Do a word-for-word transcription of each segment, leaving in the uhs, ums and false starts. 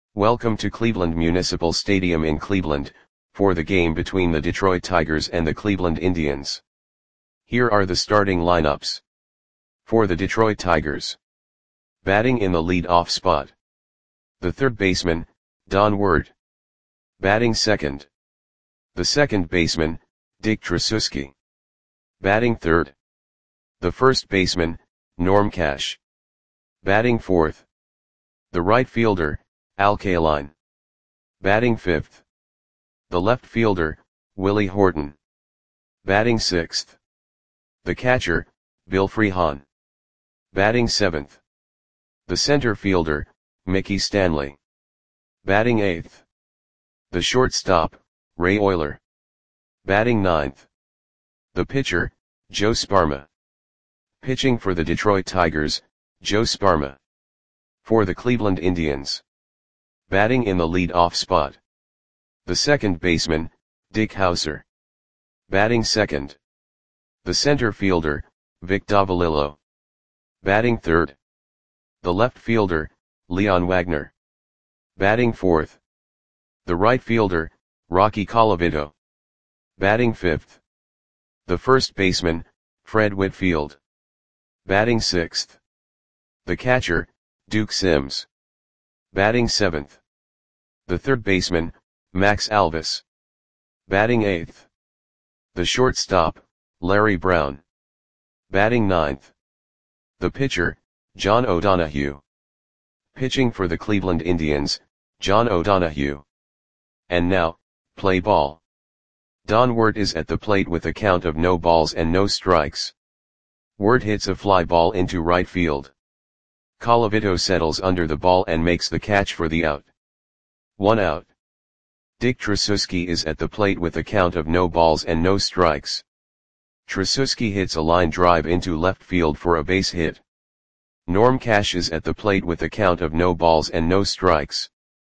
Welcome to Cleveland Municipal Stadium in Cleveland, for the game between the Detroit Tigers and the Cleveland Indians. Here are the starting lineups. For the Detroit Tigers. Batting in the lead-off spot. The third baseman, Don Ward. Batting second. The second baseman, Dick Tracewski. Batting third. The first baseman, Norm Cash. Batting fourth. The right fielder, Al Kaline. Batting fifth. The left fielder, Willie Horton. Batting sixth. The catcher, Bill Freehan. Batting seventh. The center fielder, Mickey Stanley. Batting eighth. The shortstop, Ray Oyler. Batting ninth. The pitcher, Joe Sparma. Pitching for the Detroit Tigers, Joe Sparma. For the Cleveland Indians. Batting in the lead-off spot. The second baseman, Dick Howser. Batting second. The center fielder, Vic Davalillo. Batting third. The left fielder, Leon Wagner. Batting fourth. The right fielder, Rocky Colavito. Batting fifth. The first baseman, Fred Whitfield. Batting sixth. The catcher, Duke Sims. Batting seventh. The third baseman, Max Alvis. Batting eighth. The shortstop, Larry Brown. Batting ninth. The pitcher, John O'Donohue. Pitching for the Cleveland Indians, John O'Donohue. And now, play ball. Don Ward is at the plate with a count of no balls and no strikes. Ward hits a fly ball into right field. Colavito settles under the ball and makes the catch for the out. One out. Dick Tracewski is at the plate with a count of no balls and no strikes. Tracewski hits a line drive into left field for a base hit. Norm Cash is at the plate with a count of no balls and no strikes.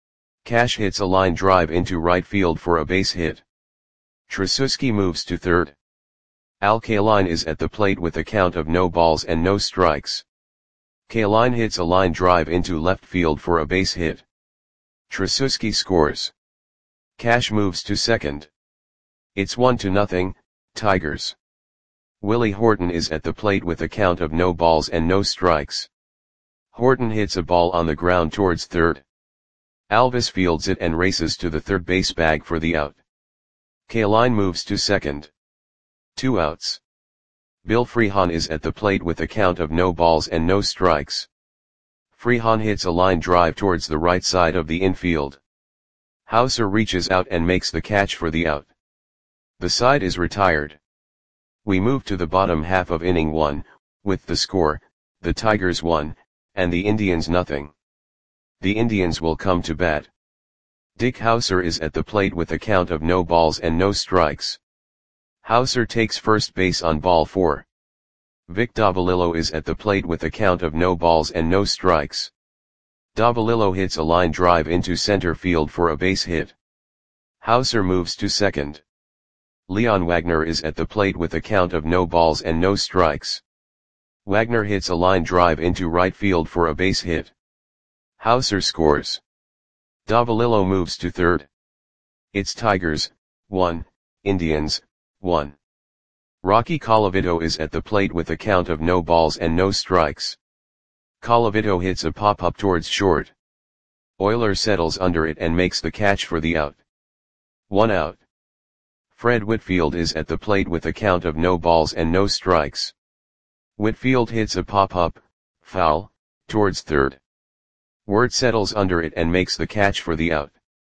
Cash hits a line drive into right field for a base hit. Tracewski moves to third. Al Kaline is at the plate with a count of no balls and no strikes. Kaline hits a line drive into left field for a base hit. Tracewski scores. Cash moves to second. It's one to nothing, Tigers. Willie Horton is at the plate with a count of no balls and no strikes. Horton hits a ball on the ground towards third. Alvis fields it and races to the third base bag for the out. Kaline moves to second. Two outs. Bill Freehan is at the plate with a count of no balls and no strikes. Freehan hits a line drive towards the right side of the infield. Howser reaches out and makes the catch for the out. The side is retired. We move to the bottom half of inning one, with the score, the Tigers one, and the Indians nothing. The Indians will come to bat. Dick Howser is at the plate with a count of no balls and no strikes. Howser takes first base on ball four. Vic Davalillo is at the plate with a count of no balls and no strikes. Davalillo hits a line drive into center field for a base hit. Howser moves to second. Leon Wagner is at the plate with a count of no balls and no strikes. Wagner hits a line drive into right field for a base hit. Howser scores. Davalillo moves to third. It's Tigers, one, Indians, one. Rocky Colavito is at the plate with a count of no balls and no strikes. Colavito hits a pop-up towards short. Oyler settles under it and makes the catch for the out. One out. Fred Whitfield is at the plate with a count of no balls and no strikes. Whitfield hits a pop-up, foul, towards third. Ward settles under it and makes the catch for the out.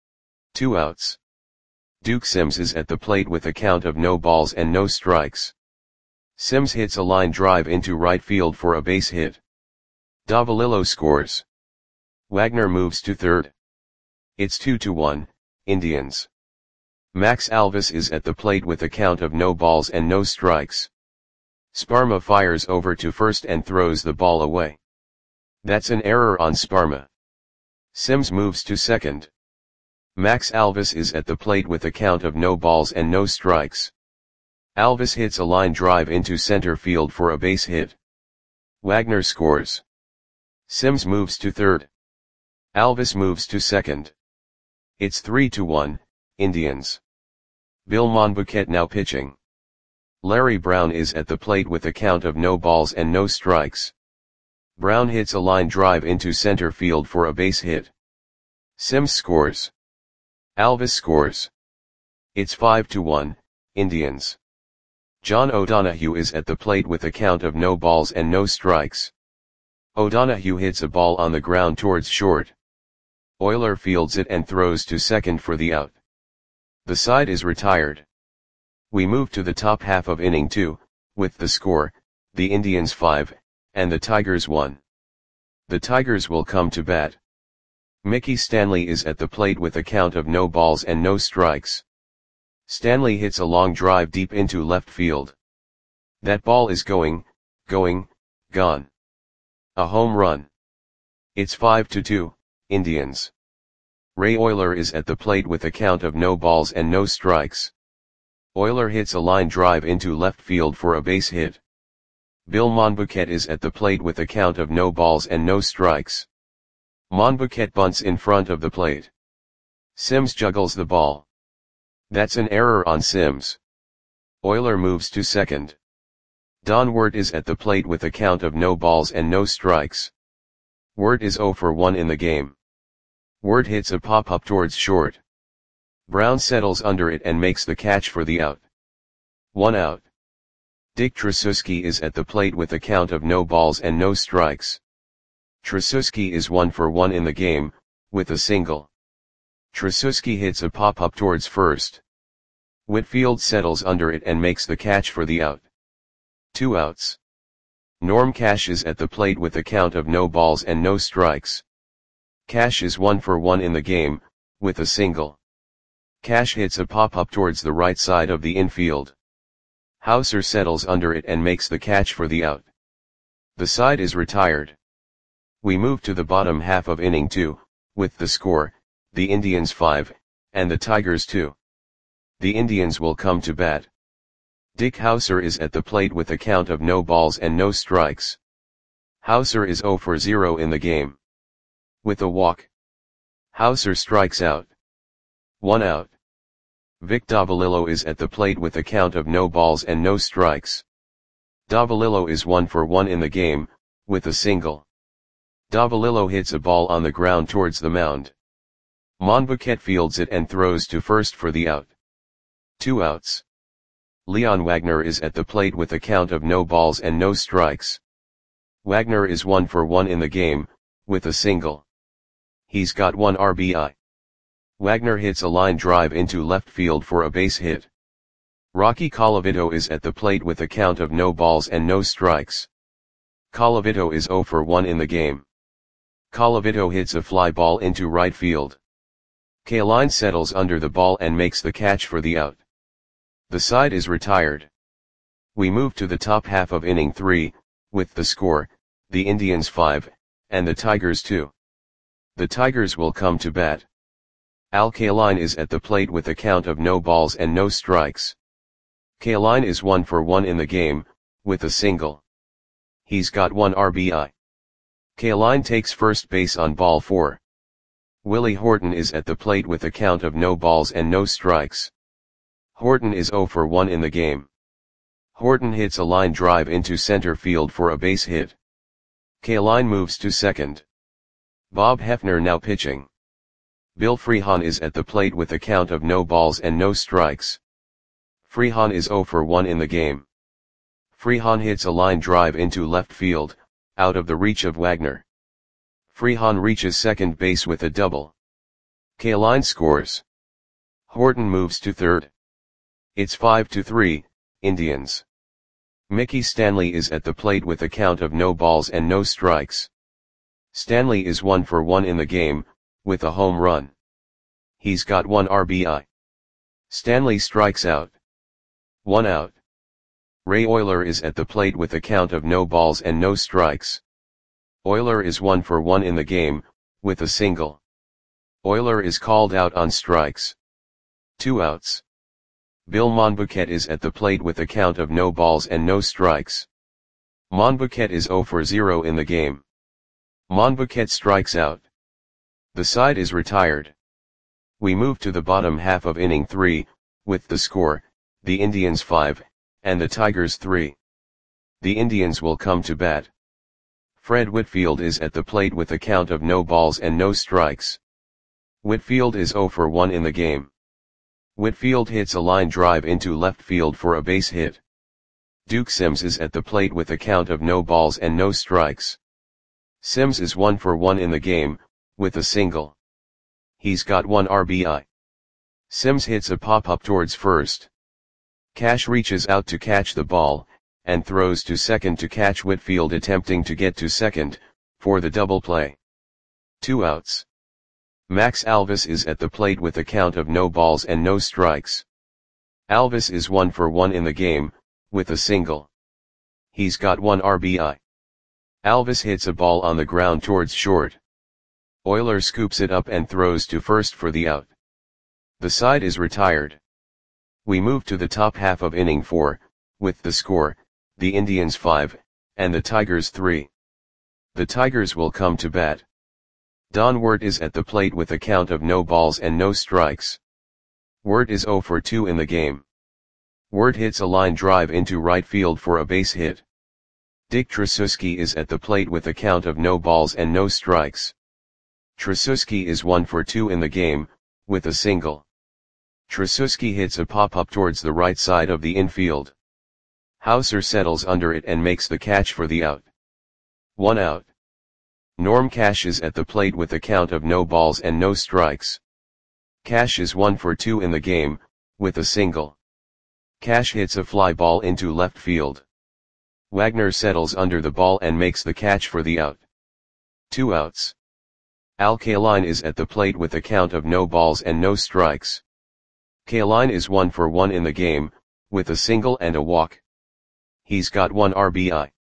Two outs. Duke Sims is at the plate with a count of no balls and no strikes. Sims hits a line drive into right field for a base hit. Davalillo scores. Wagner moves to third. It's two to one, Indians. Max Alvis is at the plate with a count of no balls and no strikes. Sparma fires over to first and throws the ball away. That's an error on Sparma. Sims moves to second. Max Alvis is at the plate with a count of no balls and no strikes. Alvis hits a line drive into center field for a base hit. Wagner scores. Sims moves to third. Alvis moves to second. It's three to one, Indians. Bill Monbouquet now pitching. Larry Brown is at the plate with a count of no balls and no strikes. Brown hits a line drive into center field for a base hit. Sims scores. Alvis scores. It's five to one, Indians. John O'Donohue is at the plate with a count of no balls and no strikes. O'Donohue hits a ball on the ground towards short. Oyler fields it and throws to second for the out. The side is retired. We move to the top half of inning two, with the score, the Indians five, and the Tigers one. The Tigers will come to bat. Mickey Stanley is at the plate with a count of no balls and no strikes. Stanley hits a long drive deep into left field. That ball is going, going, gone. A home run. It's five to two, Indians. Ray Oyler is at the plate with a count of no balls and no strikes. Oyler hits a line drive into left field for a base hit. Bill Monbouquet is at the plate with a count of no balls and no strikes. Monbouquet bunts in front of the plate. Sims juggles the ball. That's an error on Sims. Oyler moves to second. Don Wirt is at the plate with a count of no balls and no strikes. Wirt is zero for one in the game. Wirt hits a pop-up towards short. Brown settles under it and makes the catch for the out. One out. Dick Tracewski is at the plate with a count of no balls and no strikes. Tracewski is one for one in the game, with a single. Tracewski hits a pop-up towards first. Whitfield settles under it and makes the catch for the out. Two outs. Norm Cash is at the plate with a count of no balls and no strikes. Cash is one for one in the game, with a single. Cash hits a pop-up towards the right side of the infield. Hauser settles under it and makes the catch for the out. The side is retired. We move to the bottom half of inning two, with the score, the Indians five, and the Tigers two. The Indians will come to bat. Dick Hauser is at the plate with a count of no balls and no strikes. Hauser is zero for zero in the game. With a walk. Hauser strikes out. One out. Vic Davalillo is at the plate with a count of no balls and no strikes. Davalillo is one for one in the game, with a single. Davalillo hits a ball on the ground towards the mound. Monbouquet fields it and throws to first for the out. Two outs. Leon Wagner is at the plate with a count of no balls and no strikes. Wagner is one for one in the game, with a single. He's got one R B I. Wagner hits a line drive into left field for a base hit. Rocky Colavito is at the plate with a count of no balls and no strikes. Colavito is zero for one in the game. Colavito hits a fly ball into right field. Kaline settles under the ball and makes the catch for the out. The side is retired. We move to the top half of inning three, with the score, the Indians five, and the Tigers two. The Tigers will come to bat. Al Kaline is at the plate with a count of no balls and no strikes. Kaline is one for one in the game, with a single. He's got one R B I. Kaline takes first base on ball four. Willie Horton is at the plate with a count of no balls and no strikes. Horton is zero for one in the game. Horton hits a line drive into center field for a base hit. Kaline moves to second. Bob Hefner now pitching. Bill Freehan is at the plate with a count of no balls and no strikes. Freehan is zero for one in the game. Freehan hits a line drive into left field, out of the reach of Wagner. Freehan reaches second base with a double. Kaline scores. Horton moves to third. It's five to three, Indians. Mickey Stanley is at the plate with a count of no balls and no strikes. Stanley is one for one in the game, with a home run. He's got one R B I. Stanley strikes out. One out. Ray Oyler is at the plate with a count of no balls and no strikes. Oyler is one for one in the game, with a single. Oyler is called out on strikes. Two outs. Bill Monbouquet is at the plate with a count of no balls and no strikes. Monbouquet is zero for zero in the game. Monbouquet strikes out. The side is retired. We move to the bottom half of inning three, with the score, the Indians five, and the Tigers three. The Indians will come to bat. Fred Whitfield is at the plate with a count of no balls and no strikes. Whitfield is zero for one in the game. Whitfield hits a line drive into left field for a base hit. Duke Sims is at the plate with a count of no balls and no strikes. Sims is one for one in the game, with a single. He's got one R B I. Sims hits a pop-up towards first. Cash reaches out to catch the ball, and throws to second to catch Whitfield attempting to get to second, for the double play. Two outs. Max Alvis is at the plate with a count of no balls and no strikes. Alvis is one for one in the game, with a single. He's got one R B I. Alvis hits a ball on the ground towards short. Euler scoops it up and throws to first for the out. The side is retired. We move to the top half of inning four, with the score, the Indians five, and the Tigers three. The Tigers will come to bat. Don Wirt is at the plate with a count of no balls and no strikes. Wirt is zero for two in the game. Wirt hits a line drive into right field for a base hit. Dick Tracewski is at the plate with a count of no balls and no strikes. Tracewski is one for two in the game, with a single. Tracewski hits a pop-up towards the right side of the infield. Hauser settles under it and makes the catch for the out. One out. Norm Cash is at the plate with a count of no balls and no strikes. Cash is one for two in the game, with a single. Cash hits a fly ball into left field. Wagner settles under the ball and makes the catch for the out. Two outs. Al Kaline is at the plate with a count of no balls and no strikes. Kaline is one for one in the game, with a single and a walk. He's got one R B I.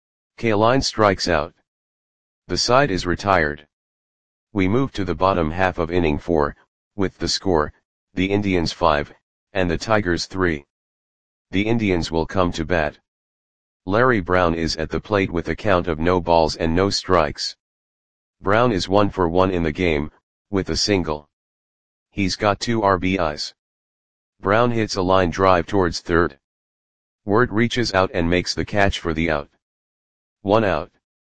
Kaline strikes out. The side is retired. We move to the bottom half of inning four, with the score, the Indians five, and the Tigers three. The Indians will come to bat. Larry Brown is at the plate with a count of no balls and no strikes. Brown is one for one in the game, with a single. He's got two R B Is. Brown hits a line drive towards third. Wirt reaches out and makes the catch for the out. One out.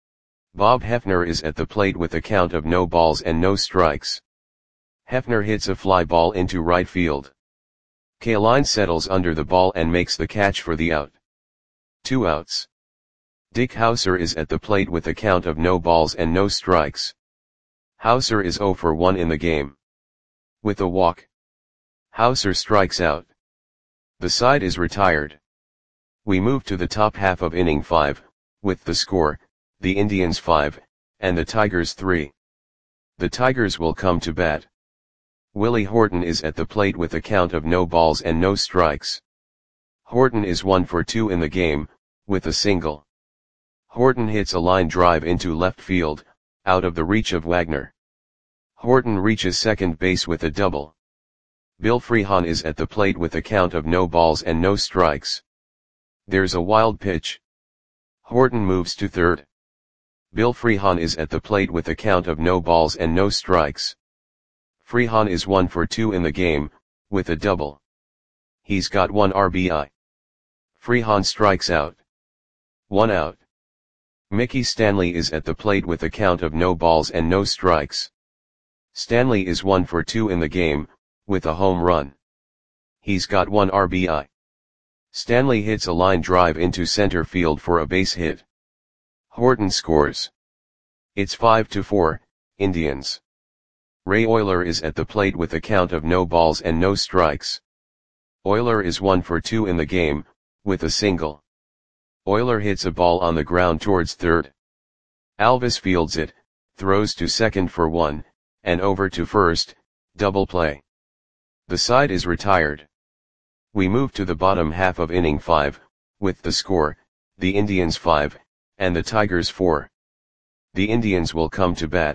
Bob Hefner is at the plate with a count of no balls and no strikes. Hefner hits a fly ball into right field. Kaline settles under the ball and makes the catch for the out. Two outs. Dick Hauser is at the plate with a count of no balls and no strikes. Hauser is zero for one in the game. With a walk. Hauser strikes out. The side is retired. We move to the top half of inning five, with the score, the Indians five, and the Tigers three. The Tigers will come to bat. Willie Horton is at the plate with a count of no balls and no strikes. Horton is one for two in the game, with a single. Horton hits a line drive into left field, out of the reach of Wagner. Horton reaches second base with a double. Bill Freehan is at the plate with a count of no balls and no strikes. There's a wild pitch. Horton moves to third. Bill Freehan is at the plate with a count of no balls and no strikes. Freehan is one for two in the game, with a double. He's got one R B I. Freehan strikes out. One out. Mickey Stanley is at the plate with a count of no balls and no strikes. Stanley is one for two in the game, with a home run. He's got one R B I. Stanley hits a line drive into center field for a base hit. Horton scores. It's five to four, Indians. Ray Euler is at the plate with a count of no balls and no strikes. Euler is one for two in the game, with a single. Euler hits a ball on the ground towards third. Alvis fields it, throws to second for one, and over to first, double play. The side is retired. We move to the bottom half of inning five, with the score, the Indians five, and the Tigers four. The Indians will come to bat.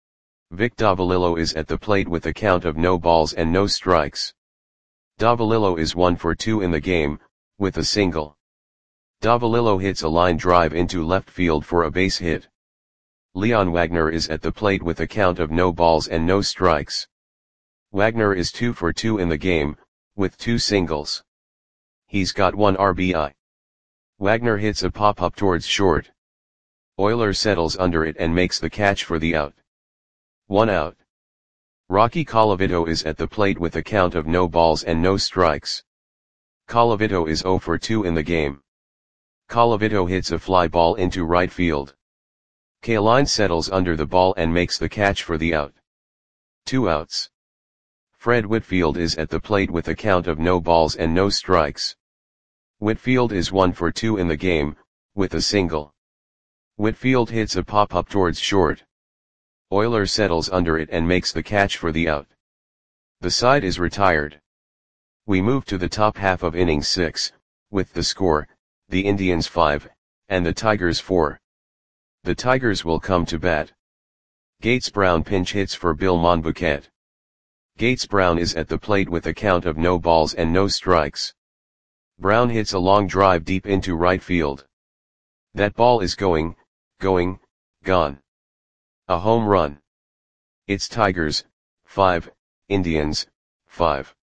Vic Davalillo is at the plate with a count of no balls and no strikes. Davalillo is one for two in the game, with a single. Davalillo hits a line drive into left field for a base hit. Leon Wagner is at the plate with a count of no balls and no strikes. Wagner is two for two in the game, with two singles. He's got one R B I. Wagner hits a pop-up towards short. Euler settles under it and makes the catch for the out. One out. Rocky Colavito is at the plate with a count of no balls and no strikes. Colavito is zero for two in the game. Colavito hits a fly ball into right field. Kaline settles under the ball and makes the catch for the out. Two outs. Fred Whitfield is at the plate with a count of no balls and no strikes. Whitfield is one for two in the game, with a single. Whitfield hits a pop-up towards short. Euler settles under it and makes the catch for the out. The side is retired. We move to the top half of inning six, with the score, the Indians five, and the Tigers four. The Tigers will come to bat. Gates Brown pinch hits for Bill Monbouquet. Gates Brown is at the plate with a count of no balls and no strikes. Brown hits a long drive deep into right field. That ball is going, going, gone. A home run. It's Tigers, five, Indians, five.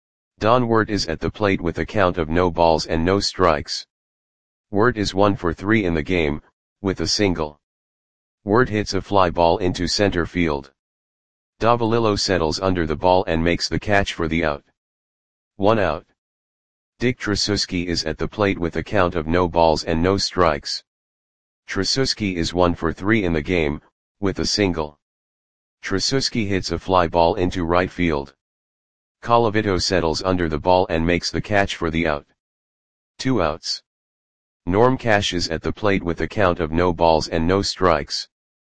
Don Wirt is at the plate with a count of no balls and no strikes. Wirt is one for three in the game, with a single. Wirt hits a fly ball into center field. Davalillo settles under the ball and makes the catch for the out. One out. Dick Tracewski is at the plate with a count of no balls and no strikes. Tracewski is one for three in the game, with a single. Tracewski hits a fly ball into right field. Colavito settles under the ball and makes the catch for the out. Two outs. Norm Cash is at the plate with a count of no balls and no strikes.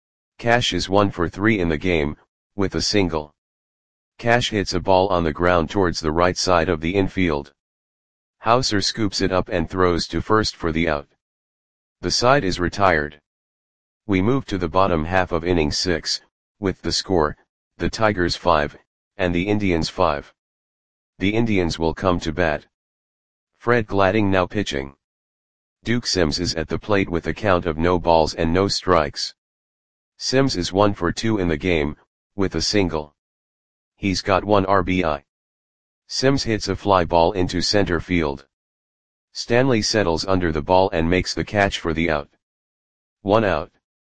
Cash is one for three in the game, with a single. Cash hits a ball on the ground towards the right side of the infield. Hauser scoops it up and throws to first for the out. The side is retired. We move to the bottom half of inning six, with the score, the Tigers five, and the Indians five. The Indians will come to bat. Fred Gladding now pitching. Duke Sims is at the plate with a count of no balls and no strikes. Sims is one for two in the game, with a single. He's got one R B I. Sims hits a fly ball into center field. Stanley settles under the ball and makes the catch for the out. One out.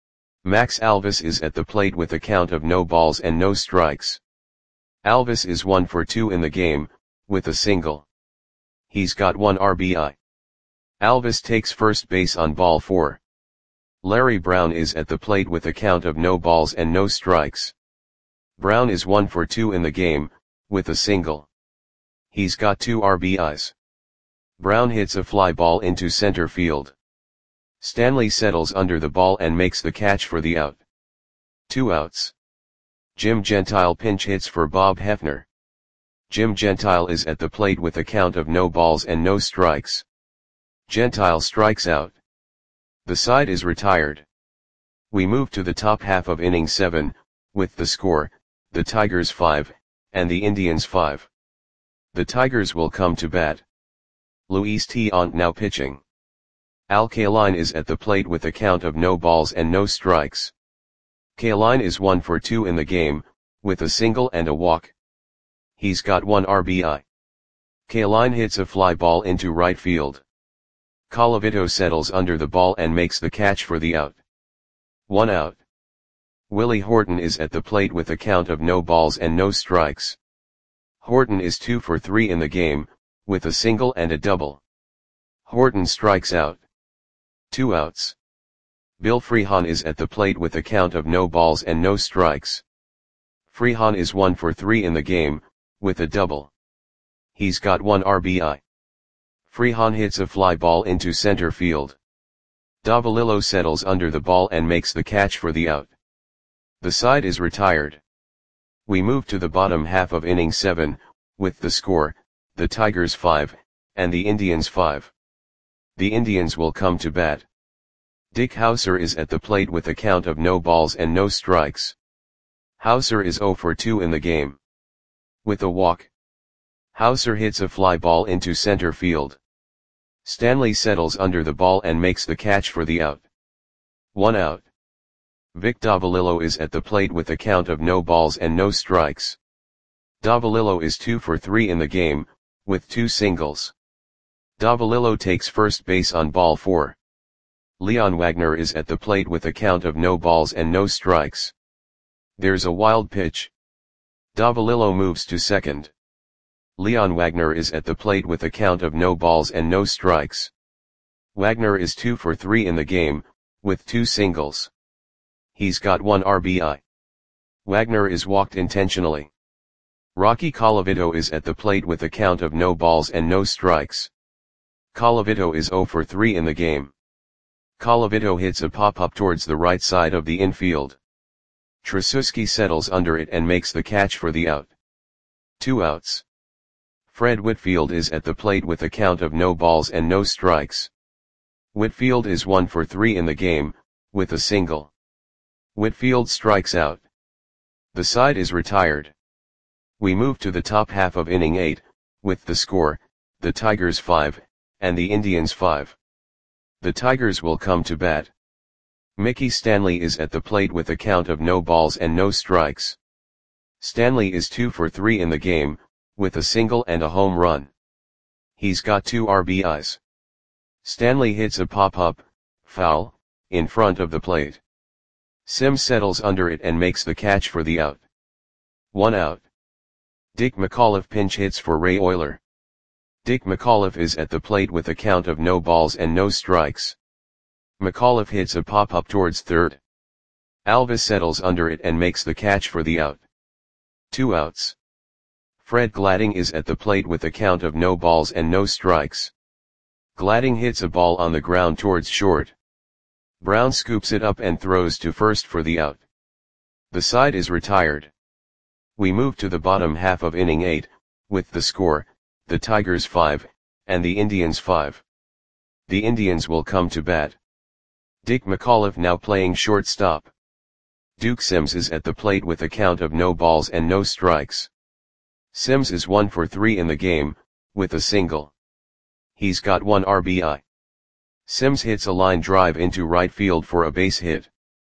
Max Alvis is at the plate with a count of no balls and no strikes. Alvis is one for two in the game, with a single. He's got one R B I. Alvis takes first base on ball four. Larry Brown is at the plate with a count of no balls and no strikes. Brown is one for two in the game, with a single. He's got two R B Is. Brown hits a fly ball into center field. Stanley settles under the ball and makes the catch for the out. Two outs. Jim Gentile pinch hits for Bob Hefner. Jim Gentile is at the plate with a count of no balls and no strikes. Gentile strikes out. The side is retired. We move to the top half of inning seven, with the score, the Tigers five, and the Indians five. The Tigers will come to bat. Luis Tiant now pitching. Al Kaline is at the plate with a count of no balls and no strikes. Kaline is one for two in the game, with a single and a walk. He's got one R B I. Kaline hits a fly ball into right field. Colavito settles under the ball and makes the catch for the out. One out. Willie Horton is at the plate with a count of no balls and no strikes. Horton is two for three in the game, with a single and a double. Horton strikes out. Two outs. Bill Freehan is at the plate with a count of no balls and no strikes. Freehan is one for three in the game, with a double. He's got one R B I. Freehan hits a fly ball into center field. Davalillo settles under the ball and makes the catch for the out. The side is retired. We move to the bottom half of inning seven, with the score, the Tigers five, and the Indians five. The Indians will come to bat. Dick Hauser is at the plate with a count of no balls and no strikes. Hauser is zero for two in the game. With a walk. Hauser hits a fly ball into center field. Stanley settles under the ball and makes the catch for the out. One out. Vic Davalillo is at the plate with a count of no balls and no strikes. Davalillo is two for three in the game, with two singles. Davalillo takes first base on ball four. Leon Wagner is at the plate with a count of no balls and no strikes. There's a wild pitch. Davalillo moves to second. Leon Wagner is at the plate with a count of no balls and no strikes. Wagner is two for three in the game, with two singles. He's got one R B I. Wagner is walked intentionally. Rocky Colavito is at the plate with a count of no balls and no strikes. Colavito is zero for three in the game. Colavito hits a pop-up towards the right side of the infield. Tracewski settles under it and makes the catch for the out. Two outs. Fred Whitfield is at the plate with a count of no balls and no strikes. Whitfield is one for three in the game, with a single. Whitfield strikes out. The side is retired. We move to the top half of inning eight, with the score, the Tigers five, and the Indians five. The Tigers will come to bat. Mickey Stanley is at the plate with a count of no balls and no strikes. Stanley is two for three in the game, with a single and a home run. He's got two R B Is. Stanley hits a pop-up, foul, in front of the plate. Sims settles under it and makes the catch for the out. One out. Dick McAuliffe pinch hits for Ray Oyler. Dick McAuliffe is at the plate with a count of no balls and no strikes. McAuliffe hits a pop-up towards third. Alvis settles under it and makes the catch for the out. Two outs. Fred Gladding is at the plate with a count of no balls and no strikes. Gladding hits a ball on the ground towards short. Brown scoops it up and throws to first for the out. The side is retired. We move to the bottom half of inning eight, with the score, the Tigers five, and the Indians five. The Indians will come to bat. Dick McAuliffe now playing shortstop. Duke Sims is at the plate with a count of no balls and no strikes. Sims is one for three in the game, with a single. He's got one R B I. Sims hits a line drive into right field for a base hit.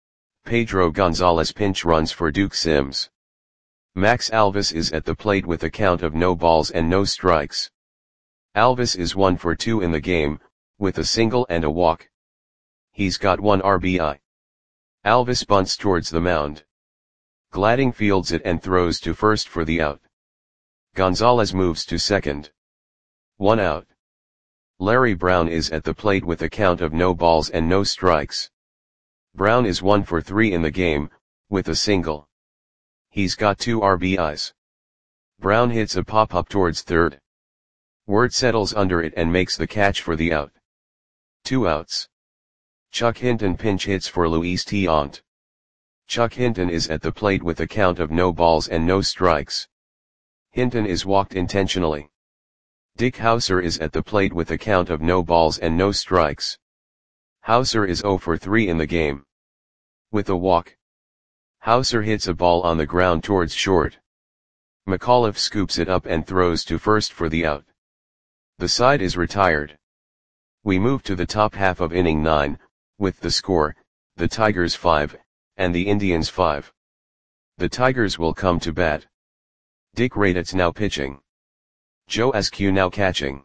Pedro Gonzalez pinch runs for Duke Sims. Max Alvis is at the plate with a count of no balls and no strikes. Alvis is one for two in the game, with a single and a walk. He's got one R B I. Alvis bunts towards the mound. Gladding fields it and throws to first for the out. Gonzalez moves to second. One out. Larry Brown is at the plate with a count of no balls and no strikes. Brown is one for three in the game, with a single. He's got two R B Is. Brown hits a pop-up towards third. Word settles under it and makes the catch for the out. Two outs. Chuck Hinton pinch hits for Luis Tiant. Chuck Hinton is at the plate with a count of no balls and no strikes. Hinton is walked intentionally. Dick Hauser is at the plate with a count of no balls and no strikes. Hauser is zero for three in the game. With a walk. Hauser hits a ball on the ground towards short. McAuliffe scoops it up and throws to first for the out. The side is retired. We move to the top half of inning nine, with the score, the Tigers five, and the Indians five. The Tigers will come to bat. Dick Raditz now pitching. Joe Askew now catching.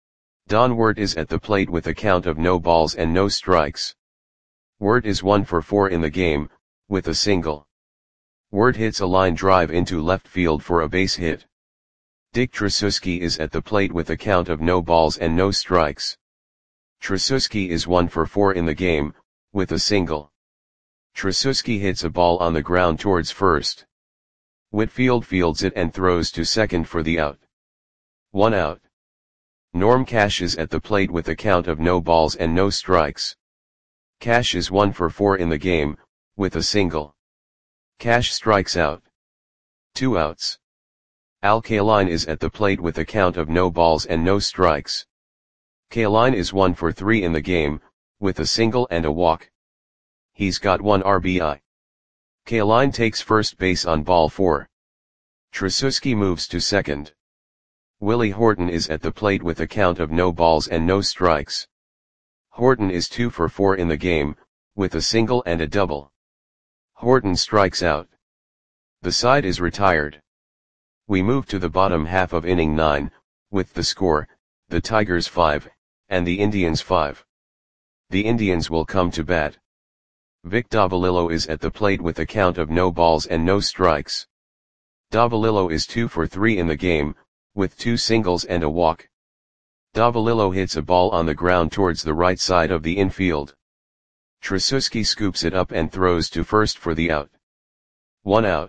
Don Wert is at the plate with a count of no balls and no strikes. Wert is one for four in the game, with a single. Wert hits a line drive into left field for a base hit. Dick Tracewski is at the plate with a count of no balls and no strikes. Tracewski is one for four in the game, with a single. Tracewski hits a ball on the ground towards first. Whitfield fields it and throws to second for the out. One out. Norm Cash is at the plate with a count of no balls and no strikes. Cash is one for four in the game, with a single. Cash strikes out. Two outs. Al Kaline is at the plate with a count of no balls and no strikes. Kaline is one for three in the game, with a single and a walk. He's got one R B I. Kaline takes first base on ball four. Tracewski moves to second. Willie Horton is at the plate with a count of no balls and no strikes. Horton is two for four in the game, with a single and a double. Horton strikes out. The side is retired. We move to the bottom half of inning nine, with the score, the Tigers five, and the Indians five. The Indians will come to bat. Vic Davalillo is at the plate with a count of no balls and no strikes. Davalillo is two for three in the game, with two singles and a walk. Davalillo hits a ball on the ground towards the right side of the infield. Tracewski scoops it up and throws to first for the out. One out.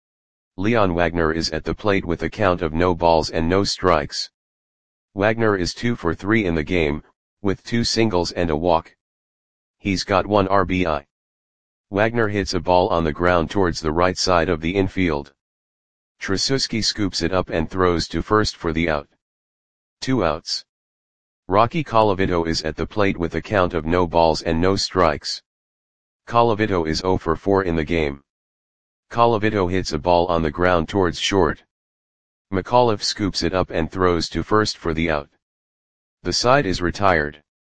Leon Wagner is at the plate with a count of no balls and no strikes. Wagner is two for three in the game, with two singles and a walk. He's got one R B I. Wagner hits a ball on the ground towards the right side of the infield. Tracewski scoops it up and throws to first for the out. Two outs. Rocky Colavito is at the plate with a count of no balls and no strikes. Colavito is zero for four in the game. Colavito hits a ball on the ground towards short. McAuliffe scoops it up and throws to first for the out. The side is retired.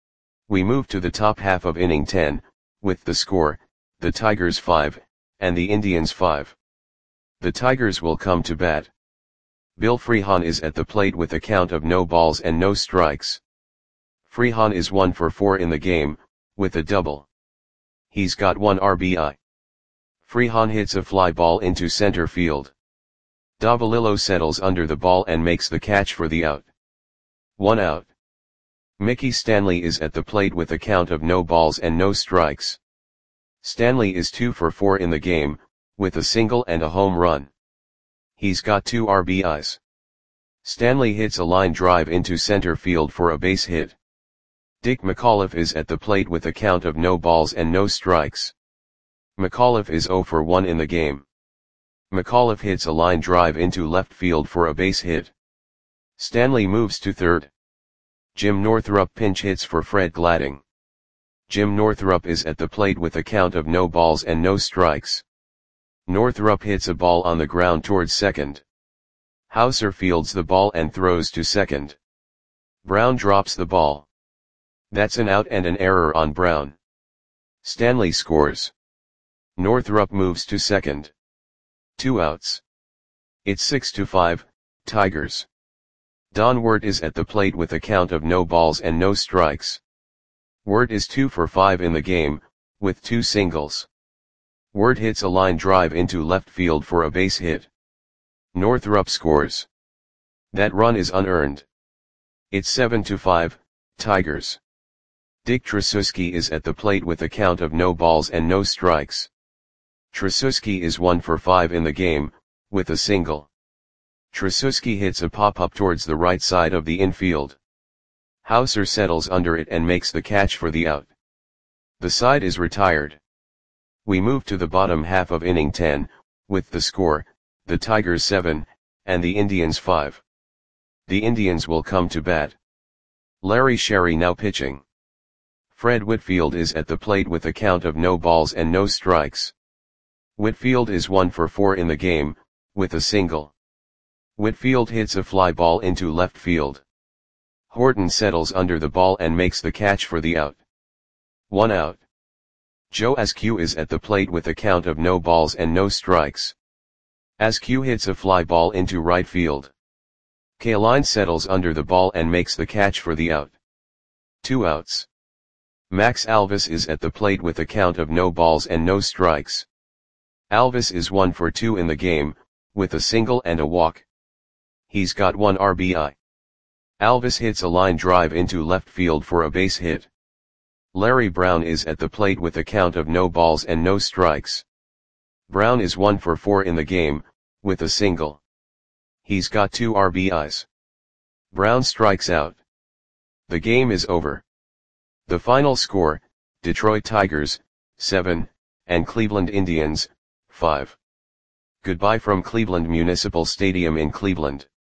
We move to the top half of inning ten, with the score, the Tigers five, and the Indians five. The Tigers will come to bat. Bill Freehan is at the plate with a count of no balls and no strikes. Freehan is one for four in the game, with a double. He's got one R B I. Freehan hits a fly ball into center field. Davalillo settles under the ball and makes the catch for the out. One out. Mickey Stanley is at the plate with a count of no balls and no strikes. Stanley is two for four in the game, with a single and a home run. He's got two R B Is. Stanley hits a line drive into center field for a base hit. Dick McAuliffe is at the plate with a count of no balls and no strikes. McAuliffe is zero for one in the game. McAuliffe hits a line drive into left field for a base hit. Stanley moves to third. Jim Northrup pinch hits for Fred Gladding. Jim Northrup is at the plate with a count of no balls and no strikes. Northrup hits a ball on the ground towards second. Hauser fields the ball and throws to second. Brown drops the ball. That's an out and an error on Brown. Stanley scores. Northrup moves to second. Two outs. It's six to five, Tigers. Don Wirt is at the plate with a count of no balls and no strikes. Wirt is two for five in the game, with two singles. Wirt hits a line drive into left field for a base hit. Northrup scores. That run is unearned. It's seven to five, Tigers. Dick Tracewski is at the plate with a count of no balls and no strikes. Tracewski is one for five in the game, with a single. Tracewski hits a pop-up towards the right side of the infield. Hauser settles under it and makes the catch for the out. The side is retired. We move to the bottom half of inning ten, with the score, the Tigers seven, and the Indians five. The Indians will come to bat. Larry Sherry now pitching. Fred Whitfield is at the plate with a count of no balls and no strikes. Whitfield is one for four in the game, with a single. Whitfield hits a fly ball into left field. Horton settles under the ball and makes the catch for the out. One out. Joe Askew is at the plate with a count of no balls and no strikes. Askew hits a fly ball into right field. Kaline settles under the ball and makes the catch for the out. Two outs. Max Alvis is at the plate with a count of no balls and no strikes. Alvis is one for two in the game, with a single and a walk. He's got one R B I. Alvis hits a line drive into left field for a base hit. Larry Brown is at the plate with a count of no balls and no strikes. Brown is one for four in the game, with a single. He's got two R B Is. Brown strikes out. The game is over. The final score, Detroit Tigers, seven, and Cleveland Indians, five. Goodbye from Cleveland Municipal Stadium in Cleveland.